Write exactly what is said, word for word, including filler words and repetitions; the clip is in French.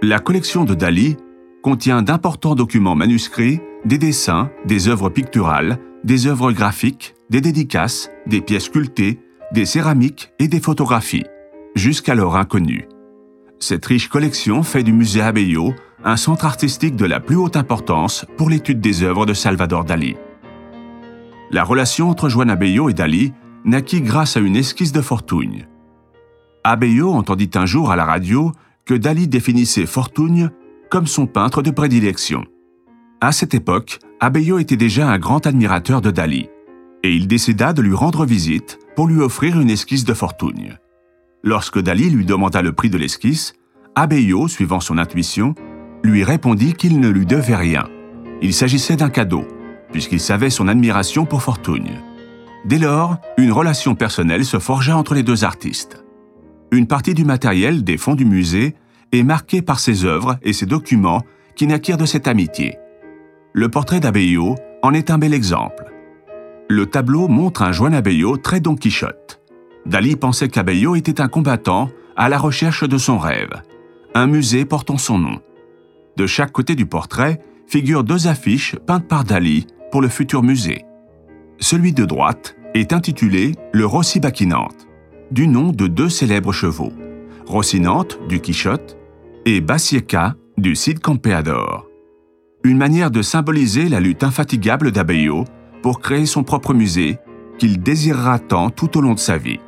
La collection de Dali contient d'importants documents manuscrits, des dessins, des œuvres picturales, des œuvres graphiques, des dédicaces, des pièces sculptées, des céramiques et des photographies, jusqu'alors inconnues. Cette riche collection fait du musée Abelló un centre artistique de la plus haute importance pour l'étude des œuvres de Salvador Dali. La relation entre Joan Abelló et Dali naquit grâce à une esquisse de Fortuny. Abelló entendit un jour à la radio que Dali définissait Fortuny comme son peintre de prédilection. À cette époque, Abelló était déjà un grand admirateur de Dali, et il décida de lui rendre visite pour lui offrir une esquisse de Fortuny. Lorsque Dali lui demanda le prix de l'esquisse, Abelló, suivant son intuition, lui répondit qu'il ne lui devait rien. Il s'agissait d'un cadeau, puisqu'il savait son admiration pour Fortuny. Dès lors, une relation personnelle se forgea entre les deux artistes. Une partie du matériel des fonds du musée est marquée par ses œuvres et ses documents qui naquirent de cette amitié. Le portrait d'Abelló en est un bel exemple. Le tableau montre un Joan Abelló très Don Quichotte. Dali pensait qu'Abelló était un combattant à la recherche de son rêve, un musée portant son nom. De chaque côté du portrait figurent deux affiches peintes par Dali pour le futur musée. Celui de droite est intitulé le Rossibachinante, du nom de deux célèbres chevaux, Rocinante du Quichotte et Basieka du Cid Campeador. Une manière de symboliser la lutte infatigable d'Abelló pour créer son propre musée qu'il désirera tant tout au long de sa vie.